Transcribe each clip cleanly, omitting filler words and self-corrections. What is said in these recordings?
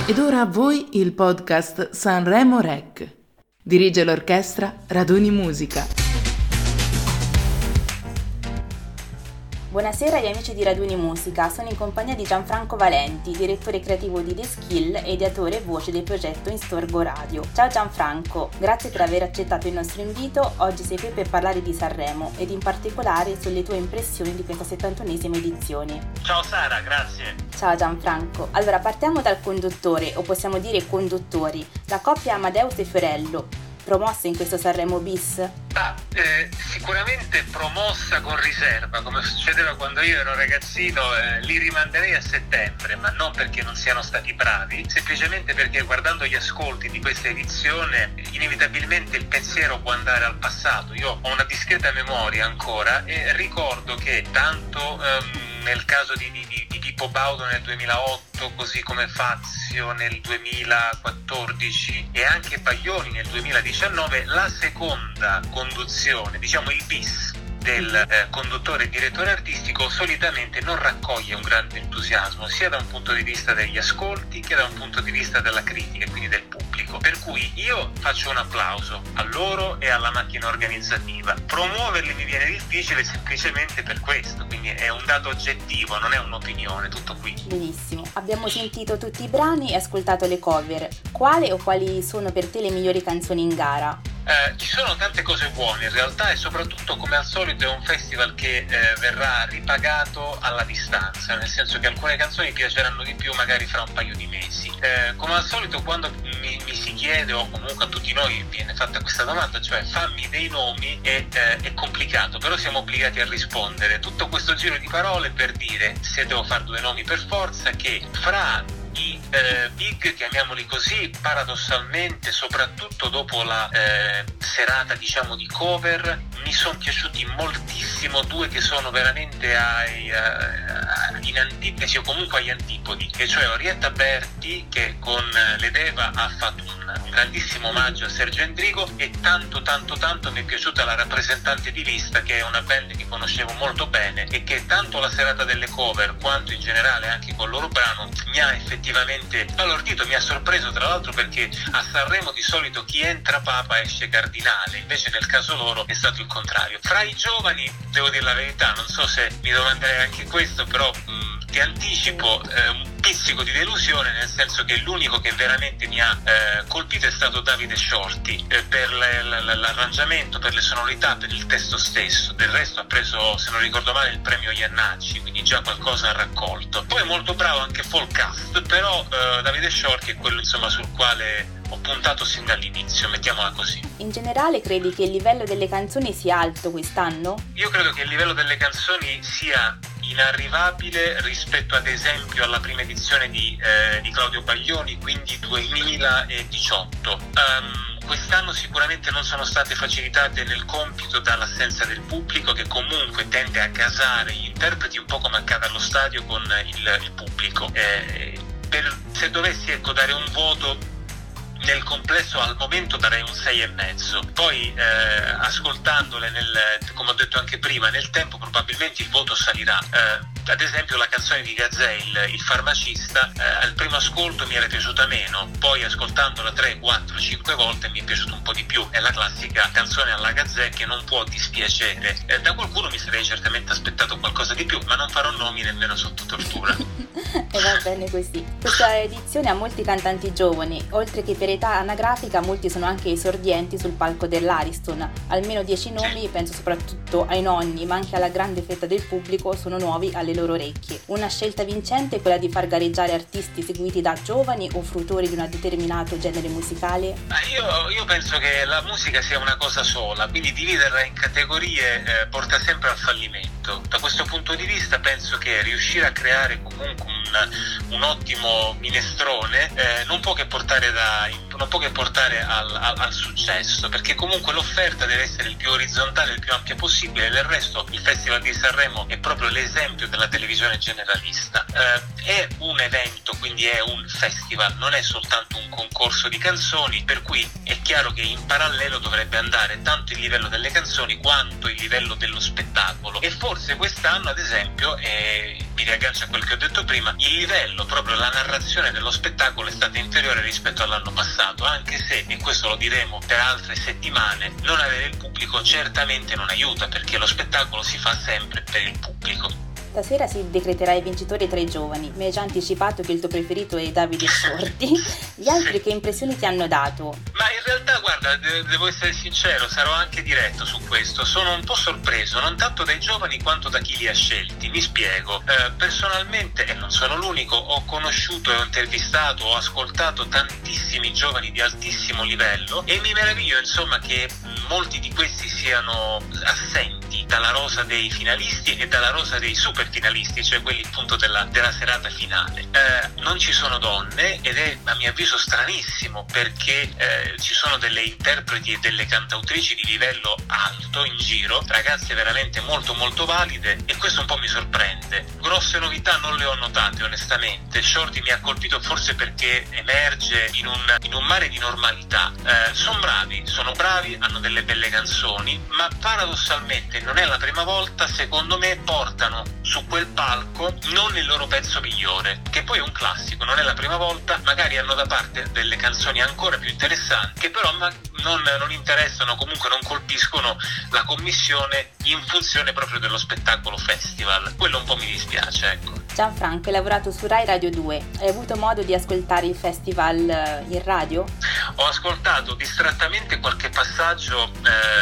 Ed ora a voi il podcast Sanremo Rec. Dirige l'orchestra Raduni Musica. Buonasera agli amici di Raduni Musica, sono in compagnia di Gianfranco Valenti, direttore creativo di The Skill e ideatore e voce del progetto Instorgo Radio. Ciao Gianfranco, grazie per aver accettato il nostro invito. Oggi sei qui per parlare di Sanremo ed in particolare sulle tue impressioni di questa 71esima edizione. Ciao Sara, grazie. Ciao Gianfranco. Allora partiamo dal conduttore, o possiamo dire conduttori, la coppia Amadeus e Fiorello, promossa in questo Sanremo bis? Sicuramente promossa con riserva, come succedeva quando io ero ragazzino. Li rimanderei a settembre, ma non perché non siano stati bravi, semplicemente perché guardando gli ascolti di questa edizione inevitabilmente il pensiero può andare al passato. Io ho una discreta memoria ancora e ricordo che tanto nel caso di Pippo Baudo nel 2008, così come Fazio nel 2014 e anche Baglioni nel 2019, la seconda conduzione, diciamo il bis del conduttore e direttore artistico, solitamente non raccoglie un grande entusiasmo sia da un punto di vista degli ascolti che da un punto di vista della critica e quindi del pubblico. Per cui io faccio un applauso a loro e alla macchina organizzativa. Promuoverli mi viene difficile semplicemente per questo, quindi è un dato oggettivo, non è un'opinione, tutto qui. Benissimo, abbiamo sentito tutti i brani e ascoltato le cover. Quale o quali sono per te le migliori canzoni in gara? Ci sono tante cose buone in realtà, e soprattutto come al solito è un festival che verrà ripagato alla distanza, nel senso che alcune canzoni piaceranno di più magari fra un paio di mesi. Come al solito quando mi si chiede, o comunque a tutti noi viene fatta questa domanda, cioè fammi dei nomi, è complicato, però siamo obbligati a rispondere. Tutto questo giro di parole per dire, se devo fare due nomi per forza, che fra i big, chiamiamoli così, paradossalmente, soprattutto dopo la serata diciamo di cover, mi sono piaciuti moltissimo due che sono veramente in antitesi o comunque agli antipodi, e cioè Orietta Berti, che con l'Edeva ha fatto un grandissimo omaggio a Sergio Endrigo, e tanto mi è piaciuta la rappresentante di lista, che è una band che conoscevo molto bene e che tanto la serata delle cover quanto in generale anche con il loro brano mi ha effettivamente allordito. Mi ha sorpreso tra l'altro perché a Sanremo di solito chi entra papa esce cardinale, invece nel caso loro è stato il contrario. Fra i giovani devo dire la verità, non so se mi domanderei anche questo, però ti anticipo un pizzico di delusione, nel senso che l'unico che veramente mi ha colpito è stato Davide Shorty, per l'arrangiamento, per le sonorità, per il testo stesso. Del resto ha preso, se non ricordo male, il premio Iannacci, quindi già qualcosa ha raccolto. Poi è molto bravo anche Folcast, però Davide Shorty è quello insomma sul quale ho puntato sin dall'inizio, mettiamola così. In generale credi che il livello delle canzoni sia alto quest'anno? Io credo che il livello delle canzoni sia inarrivabile rispetto ad esempio alla prima edizione di Claudio Baglioni, quindi 2018. Quest'anno sicuramente non sono state facilitate nel compito dall'assenza del pubblico, che comunque tende a gasare gli interpreti un po' come accade allo stadio con il pubblico. Se dovessi dare un voto nel complesso, al momento darei un 6,5. Poi ascoltandole come ho detto anche prima, nel tempo probabilmente il voto salirà. Ad esempio la canzone di Gazzè, il farmacista, al primo ascolto mi era piaciuta meno, poi ascoltandola 3, 4, 5 volte mi è piaciuta un po' di più. È la classica canzone alla Gazzè che non può dispiacere. Da qualcuno mi sarei certamente aspettato qualcosa di più, ma non farò nomi nemmeno sotto tortura. E va bene così. Questa edizione ha molti cantanti giovani, oltre che per età anagrafica molti sono anche esordienti sul palco dell'Ariston. Almeno 10 nomi, penso soprattutto ai nonni, ma anche alla grande fetta del pubblico, sono nuovi alle loro orecchie. Una scelta vincente è quella di far gareggiare artisti seguiti da giovani o fruitori di un determinato genere musicale? Io penso che la musica sia una cosa sola, quindi dividerla in categorie porta sempre al fallimento. Da questo punto di vista penso che riuscire a creare comunque un ottimo minestrone non può che portare non può che portare al successo, perché comunque l'offerta deve essere il più orizzontale, il più ampia possibile. Del resto il Festival di Sanremo è proprio l'esempio della televisione generalista. È un evento, quindi è un festival, non è soltanto un concorso di canzoni, per cui è chiaro che in parallelo dovrebbe andare tanto il livello delle canzoni quanto il livello dello spettacolo. E forse quest'anno, ad esempio, mi riaggancio a quel che ho detto prima, il livello, proprio la narrazione dello spettacolo è stata inferiore rispetto all'anno passato, anche se, e questo lo diremo per altre settimane, non avere il pubblico certamente non aiuta, perché lo spettacolo si fa sempre per il pubblico. Stasera si decreterà i vincitori tra i giovani. Mi hai già anticipato che il tuo preferito è Davide Sordi. Gli altri che impressioni ti hanno dato? Ma in realtà, guarda, devo essere sincero, sarò anche diretto su questo. Sono un po' sorpreso, non tanto dai giovani quanto da chi li ha scelti. Mi spiego. Personalmente, e non sono l'unico, ho conosciuto e ho intervistato, ho ascoltato tantissimi giovani di altissimo livello e mi meraviglio, insomma, che molti di questi siano assenti dalla rosa dei finalisti e dalla rosa dei super finalisti, cioè quelli appunto della serata finale. Non ci sono donne ed è a mio avviso stranissimo, perché ci sono delle interpreti e delle cantautrici di livello alto in giro, ragazze veramente molto molto valide, e questo un po' mi sorprende. Grosse novità non le ho notate onestamente. Shorty mi ha colpito forse perché emerge in un mare di normalità. Sono bravi, hanno delle belle canzoni, ma paradossalmente non è la prima volta, secondo me, portano su quel palco non il loro pezzo migliore, che poi è un classico, non è la prima volta, magari hanno da parte delle canzoni ancora più interessanti, che però non interessano, comunque non colpiscono la commissione in funzione proprio dello spettacolo festival. Quello un po' mi dispiace, ecco. Gianfranco, hai lavorato su Rai Radio 2, hai avuto modo di ascoltare il festival in radio? Ho ascoltato distrattamente qualche passaggio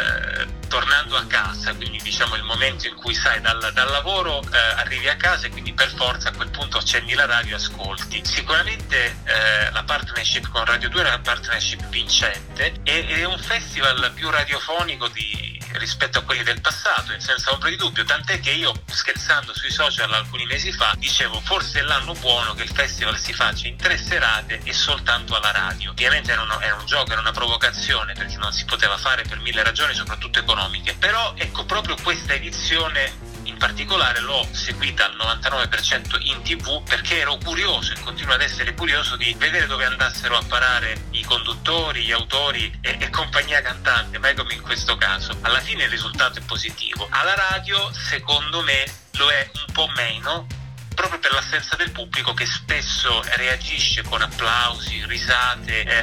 tornando a casa, quindi diciamo il momento in cui sai dal lavoro arrivi a casa e quindi per forza a quel punto accendi la radio e ascolti. Sicuramente la partnership con Radio 2 è una partnership vincente e è un festival più radiofonico rispetto a quelli del passato, senza ombra di dubbio, tant'è che io, scherzando sui social alcuni mesi fa, dicevo forse è l'anno buono che il festival si faccia in 3 serate e soltanto alla radio. Ovviamente era un gioco, era una provocazione, perché non si poteva fare per 1000 ragioni, soprattutto economiche, però ecco, proprio questa edizione in particolare l'ho seguita al 99% in TV, perché ero curioso e continuo ad essere curioso di vedere dove andassero a parare i conduttori, gli autori e compagnia cantante, mai come in questo caso. Alla fine il risultato è positivo. Alla radio, secondo me, lo è un po' meno, proprio per l'assenza del pubblico, che spesso reagisce con applausi, risate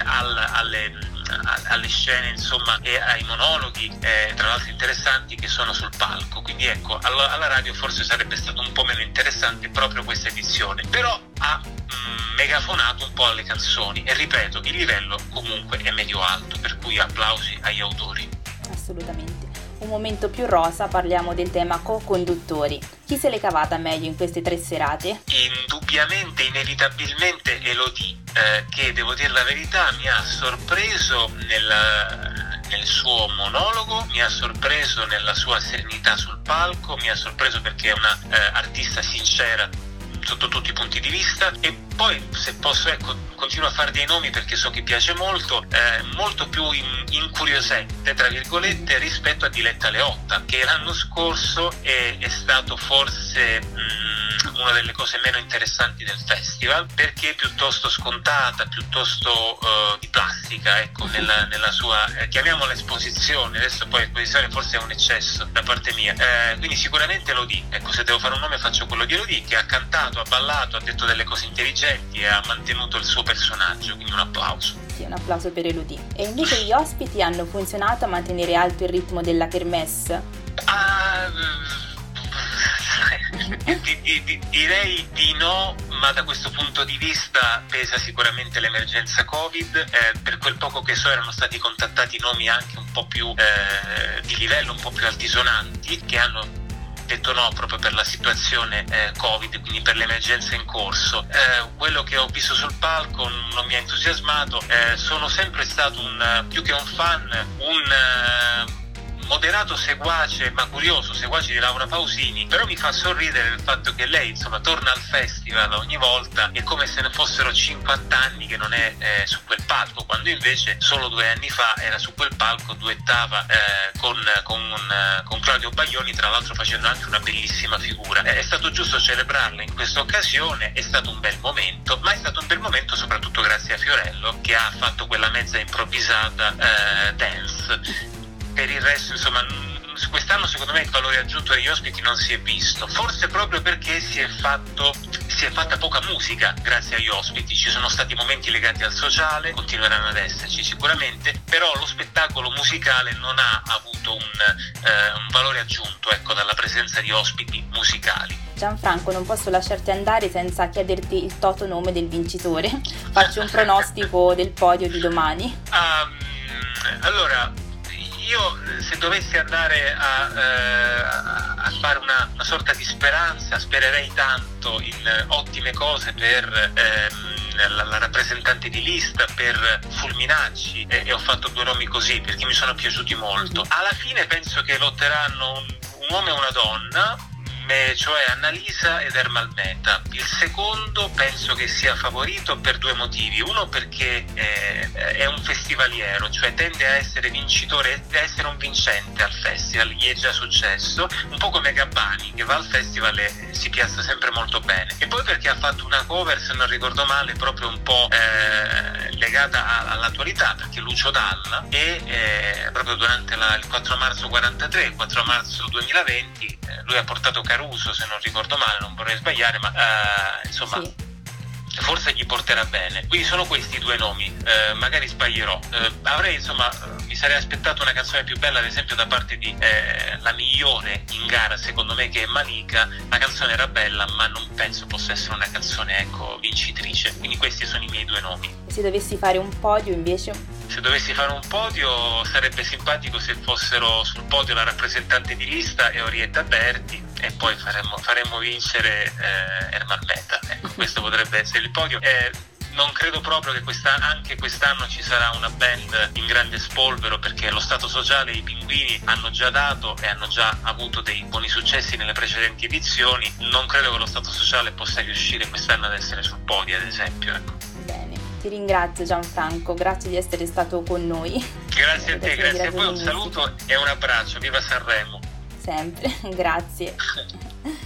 alle scene, insomma, e ai monologhi, tra l'altro interessanti, che sono sul palco. Quindi ecco, alla radio forse sarebbe stato un po' meno interessante proprio questa edizione, però ha megafonato un po' alle canzoni e ripeto, il livello comunque è medio alto, per cui applausi agli autori. Assolutamente. Un momento più rosa, parliamo del tema co-conduttori. Chi se l'è cavata meglio in queste 3 serate? Indubbiamente, inevitabilmente Elodie, che devo dire la verità mi ha sorpreso nel suo monologo, mi ha sorpreso nella sua serenità sul palco, mi ha sorpreso perché è una artista sincera sotto tutti i punti di vista. E poi, se posso, ecco, continuo a fare dei nomi perché so che piace molto più incuriosente, tra virgolette, rispetto a Diletta Leotta, che l'anno scorso è stato forse una delle cose meno interessanti del festival, perché è piuttosto scontata, piuttosto di plastica, ecco, nella sua, chiamiamola esposizione. Adesso poi esposizione forse è un eccesso da parte mia, quindi sicuramente Elodie, ecco, se devo fare un nome faccio quello di Elodie, che ha cantato, ha ballato, ha detto delle cose intelligenti e ha mantenuto il suo personaggio, quindi un applauso. Sì, un applauso per Elodie. E invece gli ospiti hanno funzionato a mantenere alto il ritmo della kermesse? Direi di no, ma da questo punto di vista pesa sicuramente l'emergenza Covid. Per quel poco che so erano stati contattati nomi anche un po' più di livello, un po' più altisonanti, che hanno detto no proprio per la situazione Covid, quindi per l'emergenza in corso. Quello che ho visto sul palco non mi ha entusiasmato. Sono sempre stato più che un fan, un moderato seguace, ma curioso seguace di Laura Pausini, però mi fa sorridere il fatto che lei insomma torna al festival ogni volta, è come se ne fossero 50 anni che non è su quel palco, quando invece solo 2 anni fa era su quel palco, duettava con Claudio Baglioni, tra l'altro facendo anche una bellissima figura. È stato giusto celebrarla in questa occasione, è stato un bel momento, ma è stato un bel momento soprattutto grazie a Fiorello, che ha fatto quella mezza improvvisata dance. Per il resto, insomma, quest'anno secondo me il valore aggiunto degli ospiti non si è visto, forse proprio perché si è fatta poca musica grazie agli ospiti. Ci sono stati momenti legati al sociale, continueranno ad esserci sicuramente, però lo spettacolo musicale non ha avuto un valore aggiunto, ecco, dalla presenza di ospiti musicali. Gianfranco, non posso lasciarti andare senza chiederti il toto nome del vincitore. Faccio un pronostico del podio di domani. Allora, io se dovessi andare a fare una sorta di speranza, spererei tanto in ottime cose per la rappresentante di lista, per Fulminacci, e ho fatto 2 nomi così perché mi sono piaciuti molto. Alla fine penso che lotteranno un uomo e una donna, cioè Annalisa ed Ermal Meta. Il secondo penso che sia favorito per 2 motivi. Uno perché è un festivaliero, cioè tende a essere vincitore, a essere un vincente al festival, gli è già successo, un po' come Gabbani, che va al festival e si piazza sempre molto bene. E poi perché ha fatto una cover, se non ricordo male, proprio un po' legata all'attualità, perché Lucio Dalla, e proprio durante il 4 marzo 43, il 4 marzo 2020, lui ha portato Caruso, se non ricordo male, non vorrei sbagliare, ma insomma sì, forse gli porterà bene. Quindi sono questi 2 nomi, magari sbaglierò. Mi sarei aspettato una canzone più bella, ad esempio da parte di la migliore in gara, secondo me, che è Malika. La canzone era bella, ma non penso possa essere una canzone, ecco, vincitrice. Quindi questi sono i miei 2 nomi. Se dovessi fare un podio invece? Se dovessi fare un podio sarebbe simpatico se fossero sul podio la rappresentante di lista e Orietta Berti, e poi faremmo vincere Ermal Meta. Ecco, questo potrebbe essere il podio. Non credo proprio che anche quest'anno ci sarà una band in grande spolvero, perché lo Stato Sociale e i Pinguini hanno già dato e hanno già avuto dei buoni successi nelle precedenti edizioni. Non credo che lo Stato Sociale possa riuscire quest'anno ad essere sul podio, ad esempio. Ecco. Bene, ti ringrazio Gianfranco, grazie di essere stato con noi. Grazie a te, grazie a voi, un saluto e un abbraccio, viva Sanremo! Sempre, grazie.